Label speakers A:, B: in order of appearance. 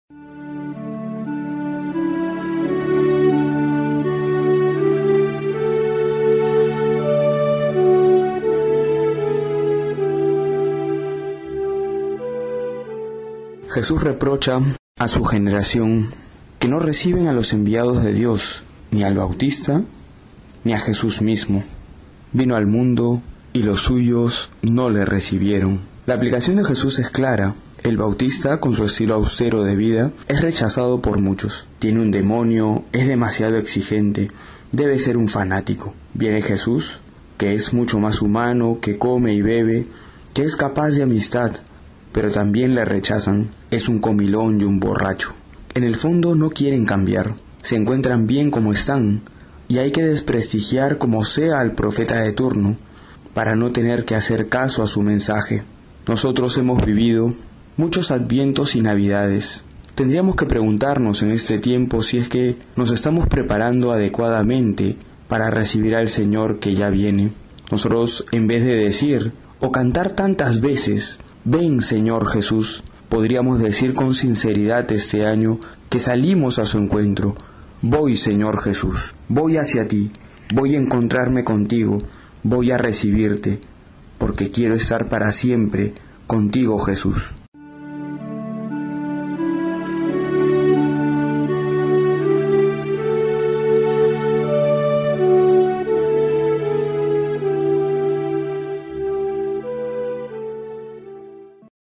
A: Jesús reprocha a su generación que no reciben a los enviados de Dios, ni al Bautista, ni a Jesús mismo. Vino al mundo y los suyos no le recibieron. La aplicación de Jesús es clara. El Bautista, con su estilo austero de vida, es rechazado por muchos. Tiene un demonio, es demasiado exigente, debe ser un fanático. Viene Jesús, que es mucho más humano, que come y bebe, que es capaz de amistad, pero también le rechazan. Es un comilón y un borracho. En el fondo no quieren cambiar, se encuentran bien como están, y hay que desprestigiar como sea al profeta de turno, para no tener que hacer caso a su mensaje. Nosotros hemos vivido muchos advientos y navidades. Tendríamos que preguntarnos en este tiempo si es que nos estamos preparando adecuadamente para recibir al Señor que ya viene. Nosotros, en vez de decir o cantar tantas veces, «Ven, Señor Jesús», podríamos decir con sinceridad este año que salimos a su encuentro. «Voy, Señor Jesús, voy hacia ti, voy a encontrarme contigo, voy a recibirte, porque quiero estar para siempre contigo, Jesús».